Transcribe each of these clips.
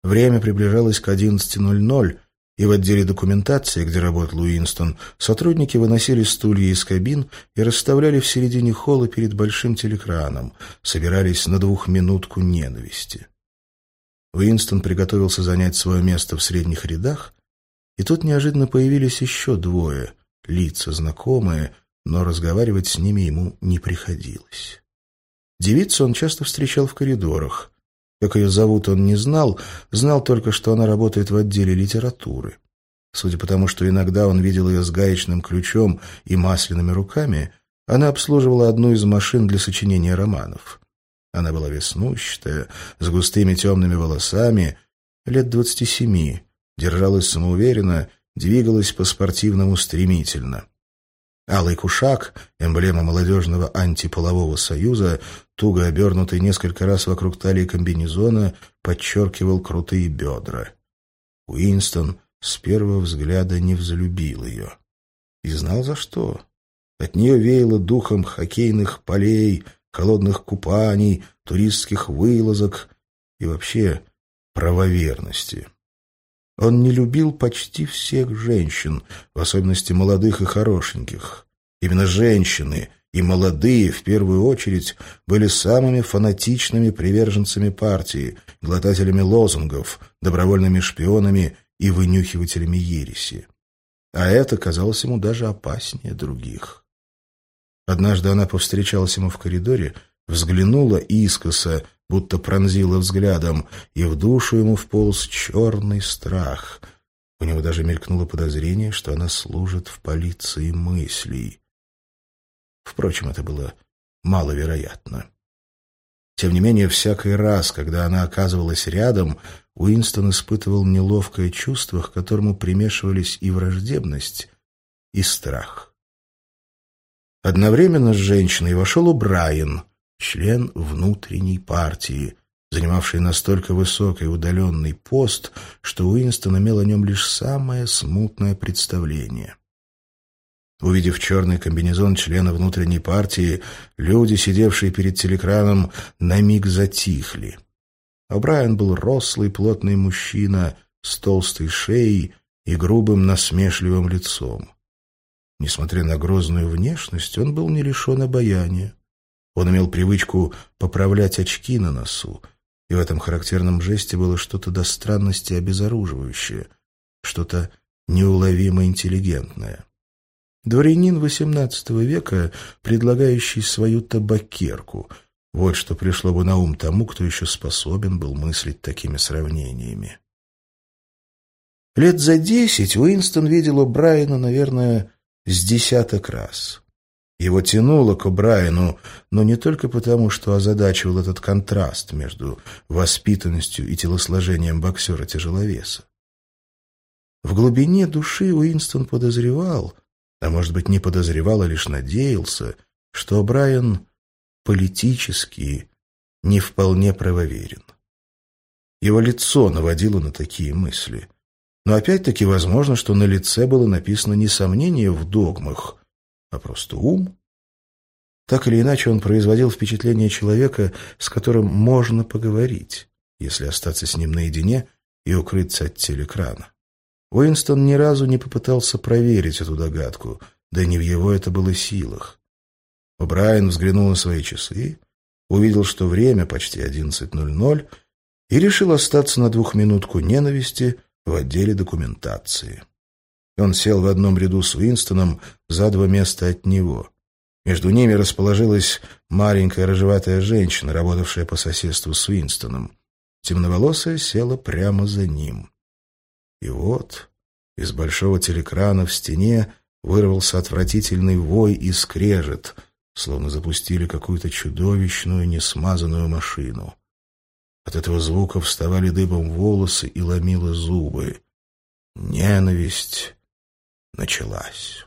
Время приближалось к 11:00, и в отделе документации, где работал Уинстон, сотрудники выносили стулья из кабин и расставляли в середине холла перед большим телекраном, собирались на 2-минутку ненависти. Уинстон приготовился занять свое место в средних рядах, и тут неожиданно появились еще двое, лица знакомые, но разговаривать с ними ему не приходилось. Девицу он часто встречал в коридорах. Как ее зовут, он не знал, знал только, что она работает в отделе литературы. Судя по тому, что иногда он видел ее с гаечным ключом и масляными руками, она обслуживала одну из машин для сочинения романов. Она была веснущатая, с густыми темными волосами, лет 27, держалась самоуверенно, двигалась по-спортивному стремительно. Алый кушак, эмблема молодежного антиполового союза, туго обернутый несколько раз вокруг талии комбинезона, подчеркивал крутые бедра. Уинстон с первого взгляда не взлюбил ее. И знал за что. От нее веяло духом хоккейных полей, холодных купаний, туристских вылазок и вообще правоверности. Он не любил почти всех женщин, в особенности молодых и хорошеньких. Именно женщины, и молодые, в первую очередь, были самыми фанатичными приверженцами партии, глотателями лозунгов, добровольными шпионами и вынюхивателями ереси. А это казалось ему даже опаснее других. Однажды она повстречалась ему в коридоре, взглянула искоса, будто пронзила взглядом, и в душу ему вполз черный страх. У него даже мелькнуло подозрение, что она служит в полиции мыслей. Впрочем, это было маловероятно. Тем не менее, всякий раз, когда она оказывалась рядом, Уинстон испытывал неловкое чувство, к которому примешивались и враждебность, и страх. Одновременно с женщиной вошел О'Брайен, член внутренней партии, занимавший настолько высокий и удаленный пост, что Уинстон имел о нем лишь самое смутное представление. Увидев черный комбинезон члена внутренней партии, люди, сидевшие перед телекраном, на миг затихли. О'Брайен был рослый, плотный мужчина с толстой шеей и грубым, насмешливым лицом. Несмотря на грозную внешность, он был не лишен обаяния. Он имел привычку поправлять очки на носу, и в этом характерном жесте было что-то до странности обезоруживающее, что-то неуловимо интеллигентное. Дворянин XVIII века, предлагающий свою табакерку — вот что пришло бы на ум тому, кто еще способен был мыслить такими сравнениями. Лет за 10 Уинстон видел О'Брайена, наверное, с десяток раз. Его тянуло к О'Брайену, но не только потому, что озадачивал этот контраст между воспитанностью и телосложением боксера-тяжеловеса. В глубине души Уинстон подозревал, а может быть не подозревал, а лишь надеялся, что О'Брайен политически не вполне правоверен. Его лицо наводило на такие мысли. Но опять-таки возможно, что на лице было написано не сомнение в догмах, а просто ум. Так или иначе, он производил впечатление человека, с которым можно поговорить, если остаться с ним наедине и укрыться от телекрана. Уинстон ни разу не попытался проверить эту догадку, да не в его это было силах. О'Брайен взглянул на свои часы, увидел, что время почти 11:00, и решил остаться на 2-минутку ненависти в отделе документации. Он сел в одном ряду с Уинстоном за 2 места от него. Между ними расположилась маленькая рыжеватая женщина, работавшая по соседству с Уинстоном. Темноволосая села прямо за ним. И вот из большого телекрана в стене вырвался отвратительный вой и скрежет, словно запустили какую-то чудовищную несмазанную машину. От этого звука вставали дыбом волосы и ломило зубы. Ненависть началась.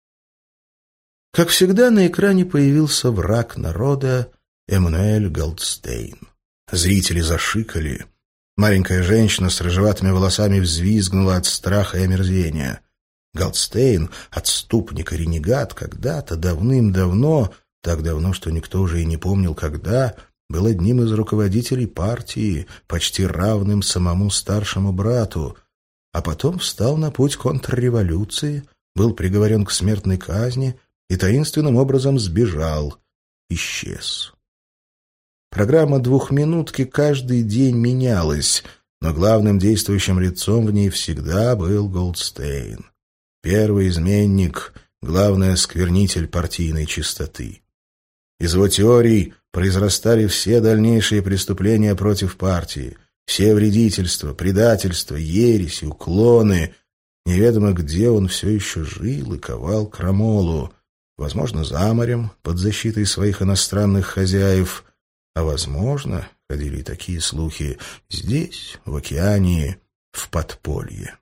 Как всегда, на экране появился враг народа Эммануэль Голдстейн. Зрители зашикали. Маленькая женщина с рыжеватыми волосами взвизгнула от страха и омерзения. Голдстейн, отступник и ренегат, когда-то, давным-давно, так давно, что никто уже и не помнил, когда, был одним из руководителей партии, почти равным самому старшему брату, а потом встал на путь контрреволюции, был приговорен к смертной казни и таинственным образом сбежал, исчез. Программа «Двухминутки» каждый день менялась, но главным действующим лицом в ней всегда был Голдстейн. Первый изменник, главный осквернитель партийной чистоты. Из его теорий произрастали все дальнейшие преступления против партии, все вредительства, предательства, ереси, уклоны. Неведомо где он все еще жил и ковал крамолу, возможно, за морем, под защитой своих иностранных хозяев, а возможно, ходили и такие слухи, здесь, в океане, в подполье.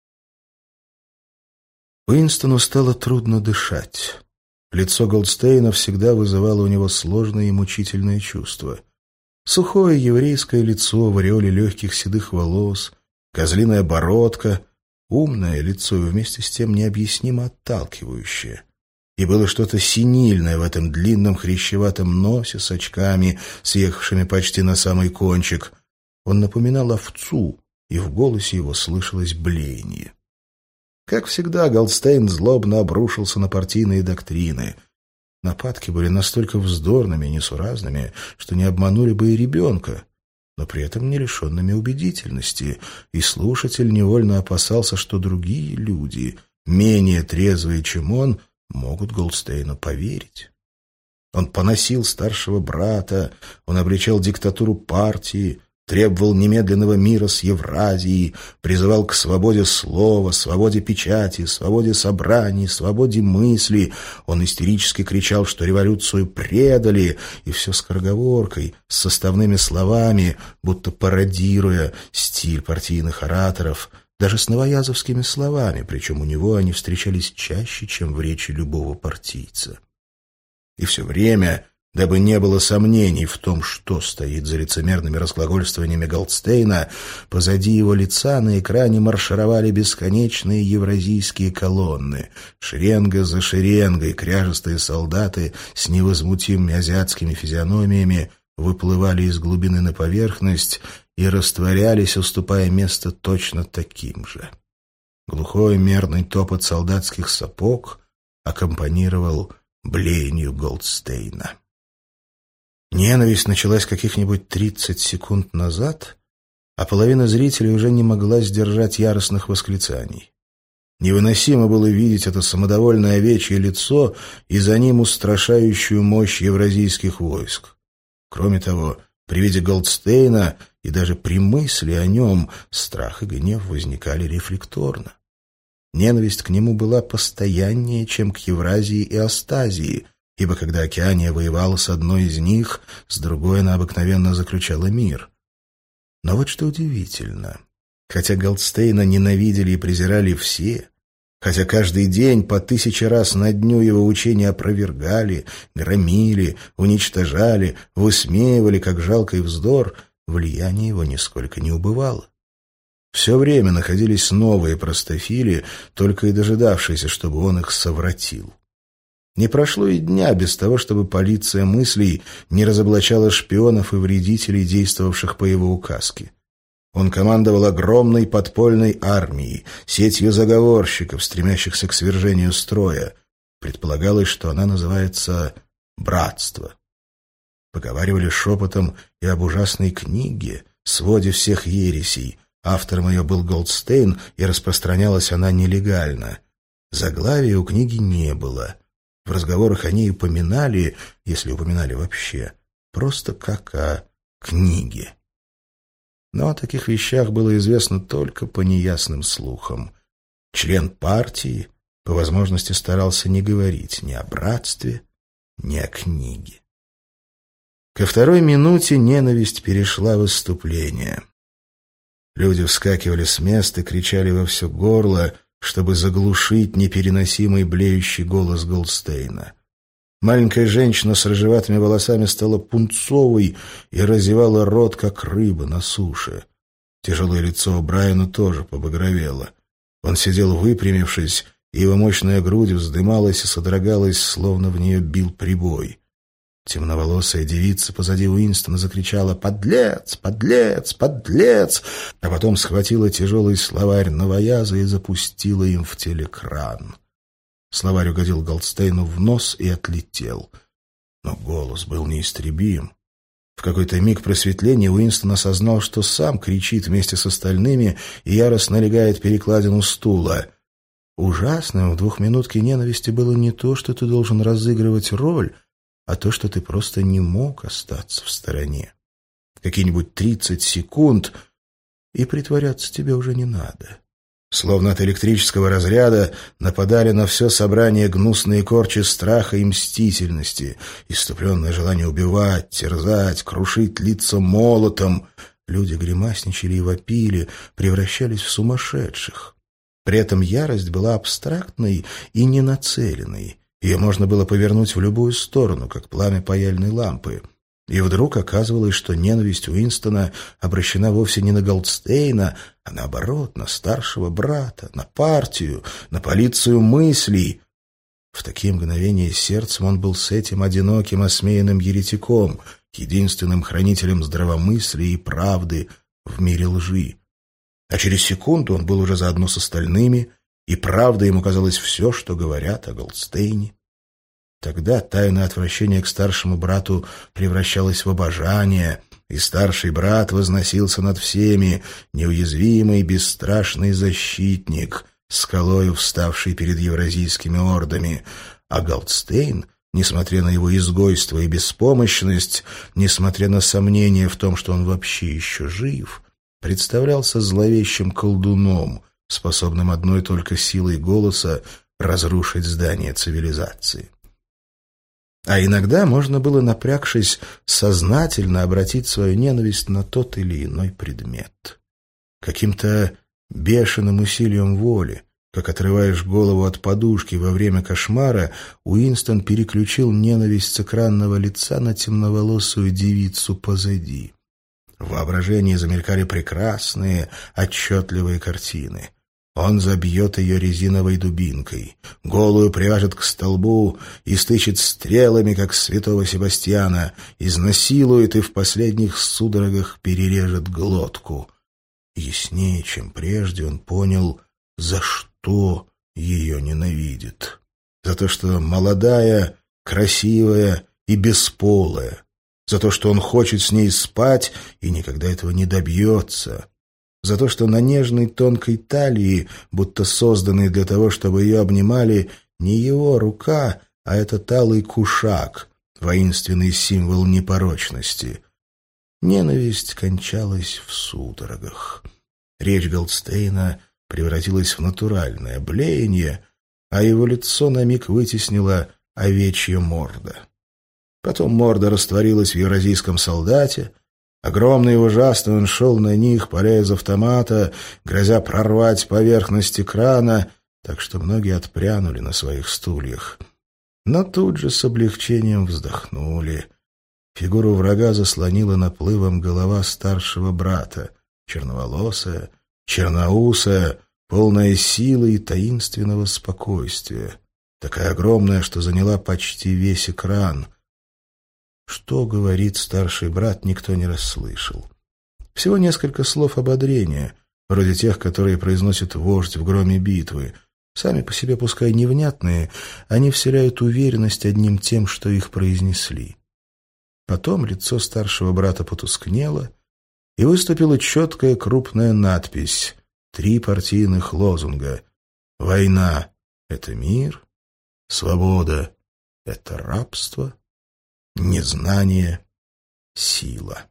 Уинстону стало трудно дышать. Лицо Голдстейна всегда вызывало у него сложные и мучительные чувства. Сухое еврейское лицо в ореоле легких седых волос, козлиная бородка, умное лицо и вместе с тем необъяснимо отталкивающее. И было что-то синильное в этом длинном хрящеватом носе с очками, съехавшими почти на самый кончик. Он напоминал овцу, и в голосе его слышалось блеяние. Как всегда, Голдстейн злобно обрушился на партийные доктрины. Нападки были настолько вздорными и несуразными, что не обманули бы и ребенка, но при этом не лишенными убедительности, и слушатель невольно опасался, что другие люди, менее трезвые, чем он, могут Голдстейну поверить. Он поносил старшего брата, он обличал диктатуру партии, требовал немедленного мира с Евразией, призывал к свободе слова, свободе печати, свободе собраний, свободе мысли. Он истерически кричал, что революцию предали, и все скороговоркой, с составными словами, будто пародируя стиль партийных ораторов, даже с новоязовскими словами, причем у него они встречались чаще, чем в речи любого партийца. И все время, дабы не было сомнений в том, что стоит за лицемерными разглагольствованиями Голдстейна, позади его лица на экране маршировали бесконечные евразийские колонны. Шеренга за шеренгой кряжестые солдаты с невозмутимыми азиатскими физиономиями выплывали из глубины на поверхность и растворялись, уступая место точно таким же. Глухой мерный топот солдатских сапог аккомпанировал блеянию Голдстейна. Ненависть началась каких-нибудь 30 секунд назад, а половина зрителей уже не могла сдержать яростных восклицаний. Невыносимо было видеть это самодовольное овечье лицо и за ним устрашающую мощь евразийских войск. Кроме того, при виде Голдстейна и даже при мысли о нем страх и гнев возникали рефлекторно. Ненависть к нему была постояннее, чем к Евразии и Астазии, ибо когда Океания воевала с одной из них, с другой она обыкновенно заключала мир. Но вот что удивительно. Хотя Голдстейна ненавидели и презирали все, хотя каждый день по 1000 раз на дню его учения опровергали, громили, уничтожали, высмеивали, как жалкий вздор, влияние его нисколько не убывало. Все время находились новые простофили, только и дожидавшиеся, чтобы он их совратил. Не прошло и дня без того, чтобы полиция мыслей не разоблачала шпионов и вредителей, действовавших по его указке. Он командовал огромной подпольной армией, сетью заговорщиков, стремящихся к свержению строя. Предполагалось, что она называется «Братство». Поговаривали шепотом и об ужасной книге, своде всех ересей. Автором ее был Голдстейн, и распространялась она нелегально. Заглавия у книги не было. В разговорах о ней упоминали, если упоминали вообще, просто как о книге. Но о таких вещах было известно только по неясным слухам. Член партии по возможности старался не говорить ни о братстве, ни о книге. Ко второй минуте ненависть перешла в выступление. Люди вскакивали с мест и кричали во все горло, чтобы заглушить непереносимый блеющий голос Голдстейна. Маленькая женщина с рыжеватыми волосами стала пунцовой и разевала рот, как рыба на суше. Тяжелое лицо Брайана тоже побагровело. Он сидел выпрямившись, и его мощная грудь вздымалась и содрогалась, словно в нее бил прибой. Темноволосая девица позади Уинстона закричала «Подлец! Подлец! Подлец!», а потом схватила тяжелый словарь новояза и запустила им в телекран. Словарь угодил Голдстейну в нос и отлетел. Но голос был неистребим. В какой-то миг просветления Уинстон осознал, что сам кричит вместе с остальными и яростно легает перекладину стула. Ужасным в двухминутке ненависти было не то, что ты должен разыгрывать роль, а то, что ты просто не мог остаться в стороне. Какие-нибудь 30 секунд, и притворяться тебе уже не надо. Словно от электрического разряда нападали на все собрание гнусные корчи страха и мстительности, исступленное желание убивать, терзать, крушить лица молотом. Люди гримасничали и вопили, превращались в сумасшедших. При этом ярость была абстрактной и ненацеленной. Ее можно было повернуть в любую сторону, как пламя паяльной лампы. И вдруг оказывалось, что ненависть Уинстона обращена вовсе не на Голдстейна, а наоборот, на старшего брата, на партию, на полицию мыслей. В такие мгновения сердцем он был с этим одиноким осмеянным еретиком, единственным хранителем здравомыслия и правды в мире лжи. А через секунду он был уже заодно с остальными, и правда ему казалось все, что говорят о Голдстейне. Тогда тайное отвращение к старшему брату превращалось в обожание, и старший брат возносился над всеми, неуязвимый, бесстрашный защитник, скалою вставший перед евразийскими ордами. А Голдстейн, несмотря на его изгойство и беспомощность, несмотря на сомнения в том, что он вообще еще жив, представлялся зловещим колдуном, способным одной только силой голоса разрушить здание цивилизации. А иногда можно было, напрягшись, сознательно обратить свою ненависть на тот или иной предмет. Каким-то бешеным усилием воли, как отрываешь голову от подушки во время кошмара, Уинстон переключил ненависть с экранного лица на темноволосую девицу позади. В воображении замелькали прекрасные, отчетливые картины. Он забьет ее резиновой дубинкой, голую привяжет к столбу и стычет стрелами, как святого Себастьяна, изнасилует и в последних судорогах перережет глотку. Яснее, чем прежде, он понял, за что ее ненавидит. За то, что молодая, красивая и бесполая. За то, что он хочет с ней спать и никогда этого не добьется. За то, что на нежной тонкой талии, будто созданной для того, чтобы ее обнимали, не его рука, а этот алый кушак, воинственный символ непорочности. Ненависть кончалась в судорогах. Речь Голдстейна превратилась в натуральное блеяние, а его лицо на миг вытеснила овечья морда. Потом морда растворилась в евразийском солдате. Огромный и ужасный он шел на них, паля из автомата, грозя прорвать поверхность экрана, так что многие отпрянули на своих стульях. Но тут же с облегчением вздохнули. Фигуру врага заслонила наплывом голова старшего брата, черноволосая, черноусая, полная силы и таинственного спокойствия, такая огромная, что заняла почти весь экран. Что говорит старший брат, никто не расслышал. Всего несколько слов ободрения, вроде тех, которые произносит вождь в громе битвы. Сами по себе, пускай невнятные, они вселяют уверенность одним тем, что их произнесли. Потом лицо старшего брата потускнело, и выступила четкая крупная надпись, 3 партийных лозунга. «Война — это мир», «Свобода — это рабство», «Незнание — сила».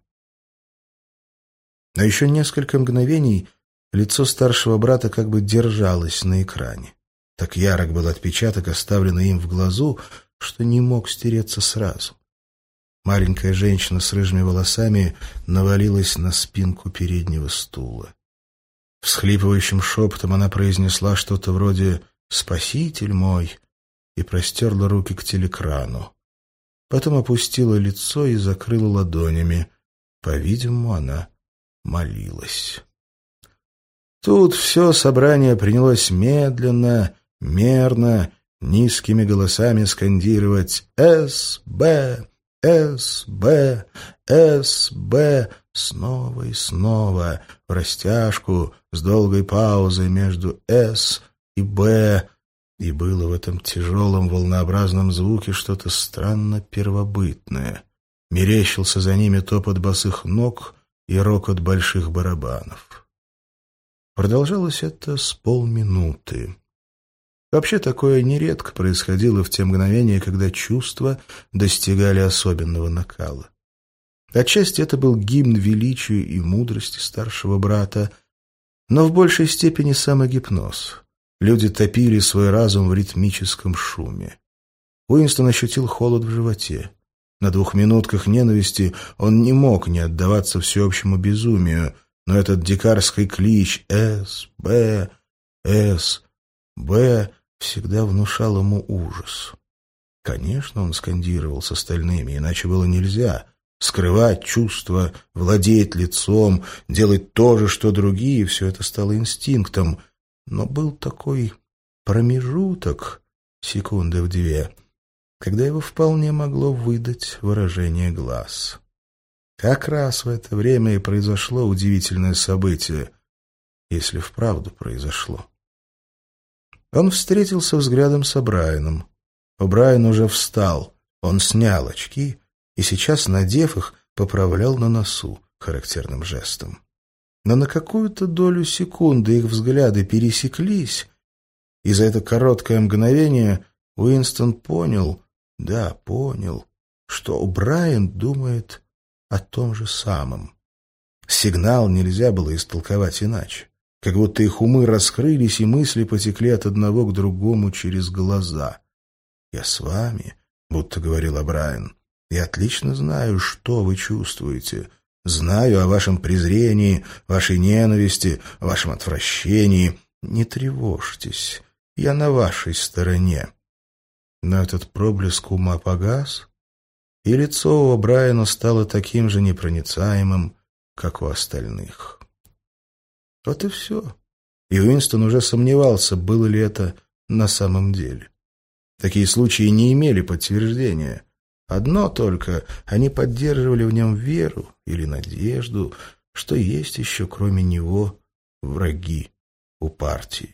Но еще несколько мгновений лицо старшего брата как бы держалось на экране. Так ярок был отпечаток, оставленный им в глазу, что не мог стереться сразу. Маленькая женщина с рыжими волосами навалилась на спинку переднего стула. Всхлипывающим шепотом она произнесла что-то вроде «Спаситель мой» и простерла руки к телекрану. Потом опустила лицо и закрыла ладонями. По-видимому, она молилась. Тут все собрание принялось медленно, мерно, низкими голосами скандировать «СБ! «СБ! СБ!» снова и снова, в растяжку, с долгой паузой между «С» и «Б», и было в этом тяжелом волнообразном звуке что-то странно первобытное. Мерещился за ними топот босых ног и рокот больших барабанов. Продолжалось это с полминуты. Вообще такое нередко происходило в те мгновения, когда чувства достигали особенного накала. Отчасти это был гимн величию и мудрости старшего брата, но в большей степени самогипноз. Люди топили свой разум в ритмическом шуме. Уинстон ощутил холод в животе. На 2 минутках ненависти он не мог не отдаваться всеобщему безумию, но этот дикарский клич «СБ! СБ!» всегда внушал ему ужас. Конечно, он скандировал с остальными, иначе было нельзя. Скрывать чувства, владеть лицом, делать то же, что другие — все это стало инстинктом. Но был такой промежуток, секунды в 2, когда его вполне могло выдать выражение глаз. Как раз в это время и произошло удивительное событие, если вправду произошло. Он встретился взглядом с О'Брайеном. О'Брайен уже встал, он снял очки и сейчас, надев их, поправлял на носу характерным жестом. Но на какую-то долю секунды их взгляды пересеклись, и за это короткое мгновение Уинстон понял, что О'Брайен думает о том же самом. Сигнал нельзя было истолковать иначе. Как будто их умы раскрылись, и мысли потекли от одного к другому через глаза. «Я с вами», — будто говорил О'Брайен. «Я отлично знаю, что вы чувствуете. Знаю о вашем презрении, вашей ненависти, о вашем отвращении. Не тревожьтесь, я на вашей стороне». Но этот проблеск ума погас, и лицо у О'Брайена стало таким же непроницаемым, как у остальных. Вот и все. И Уинстон уже сомневался, было ли это на самом деле. Такие случаи не имели подтверждения. Одно только — они поддерживали в нем веру или надежду, что есть еще, кроме него, враги у партии.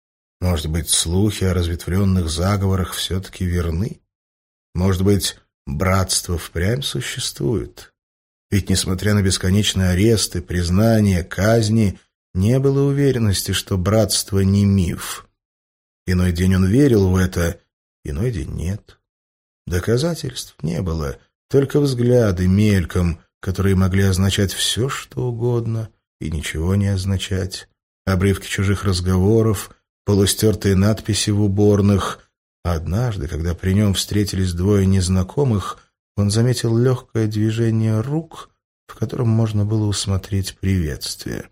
Может быть, слухи о разветвленных заговорах все-таки верны? Может быть, братство впрямь существует? Ведь, несмотря на бесконечные аресты, признания, казни, не было уверенности, что братство не миф. Иной день он верил в это, иной день нет. Доказательств не было, только взгляды мельком, которые могли означать все, что угодно, и ничего не означать. Обрывки чужих разговоров, полустертые надписи в уборных. А однажды, когда при нем встретились 2 незнакомых, он заметил легкое движение рук, в котором можно было усмотреть приветствие.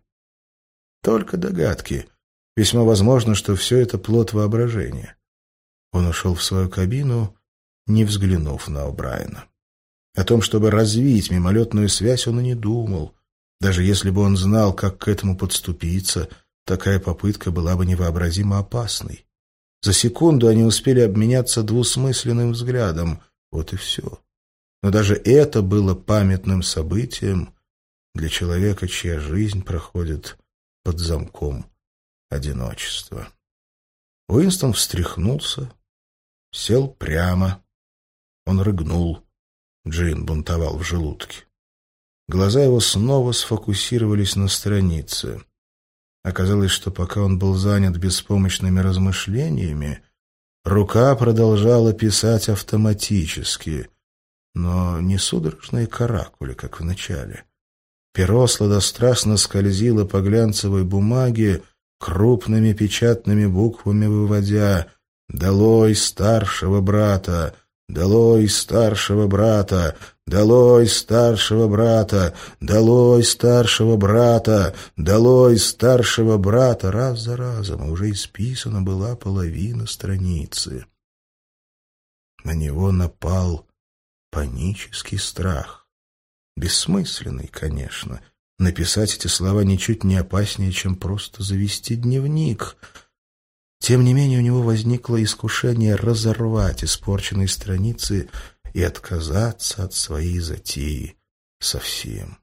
Только догадки. Весьма возможно, что все это плод воображения. Он ушел в свою кабину, не взглянув на О'Брайена. О том, чтобы развить мимолетную связь, он и не думал. Даже если бы он знал, как к этому подступиться, такая попытка была бы невообразимо опасной. За секунду они успели обменяться двусмысленным взглядом. Вот и все. Но даже это было памятным событием для человека, чья жизнь проходит под замком одиночества. Уинстон встряхнулся, сел прямо. Он рыгнул. Джин бунтовал в желудке. Глаза его снова сфокусировались на странице. Оказалось, что пока он был занят беспомощными размышлениями, рука продолжала писать автоматически, но не судорожные каракули, как в начале. Перо сладострастно скользило по глянцевой бумаге, крупными печатными буквами выводя «Долой старшего брата! Долой старшего брата! Долой старшего брата! Долой старшего брата! Долой старшего брата!» Раз за разом, а уже исписана была половина страницы. На него напал панический страх. Бессмысленный, конечно. Написать эти слова ничуть не опаснее, чем просто завести дневник. Тем не менее, у него возникло искушение разорвать испорченные страницы и отказаться от своей затеи совсем.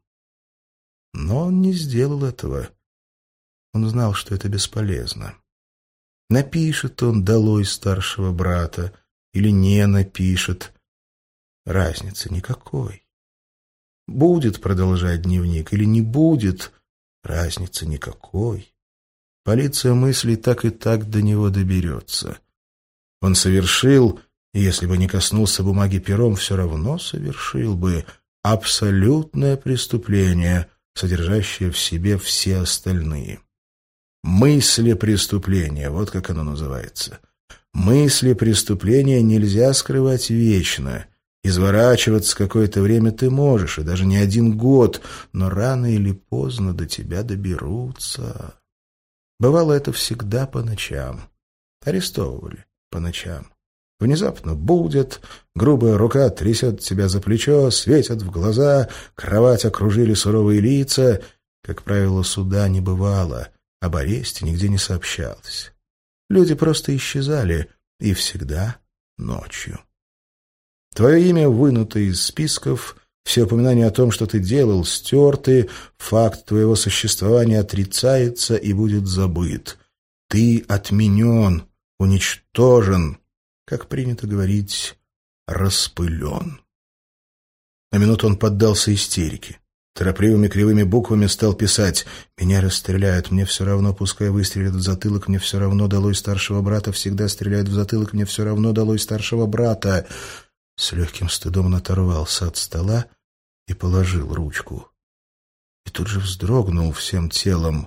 Но он не сделал этого. Он знал, что это бесполезно. Напишет он «долой старшего брата» или не напишет. Разницы никакой. Будет продолжать дневник или не будет, разницы никакой. Полиция мыслей так и так до него доберется. Он совершил, и если бы не коснулся бумаги пером, все равно совершил бы абсолютное преступление, содержащее в себе все остальные. Мысли преступления, вот как оно называется. Мысли преступления нельзя скрывать вечно. Изворачиваться какое-то время ты можешь, и даже не 1 год, но рано или поздно до тебя доберутся. Бывало это всегда по ночам. Арестовывали по ночам. Внезапно будят, грубая рука трясет тебя за плечо, светят в глаза, кровать окружили суровые лица. Как правило, суда не бывало, об аресте нигде не сообщалось. Люди просто исчезали, и всегда ночью. Твое имя вынуто из списков, все упоминания о том, что ты делал, стерты, факт твоего существования отрицается и будет забыт. Ты отменен, уничтожен, как принято говорить, распылен. На минуту он поддался истерике. Торопливыми кривыми буквами стал писать: «Меня расстреляют, мне все равно, пускай выстрелят в затылок, мне все равно, долой старшего брата, всегда стреляют в затылок, мне все равно, долой старшего брата». С легким стыдом он оторвался от стола и положил ручку. И тут же вздрогнул всем телом.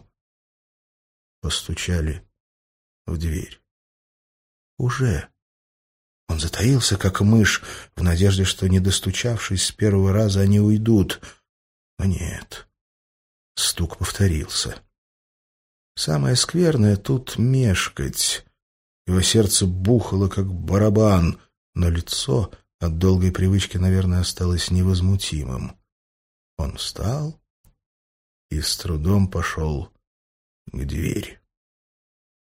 Постучали в дверь. Уже. Он затаился, как мышь, в надежде, что, не достучавшись с первого раза, они уйдут. Но нет. Стук повторился. Самое скверное тут мешкать. Его сердце бухало, как барабан, но лицо от долгой привычки, наверное, осталось невозмутимым. Он встал и с трудом пошел к двери.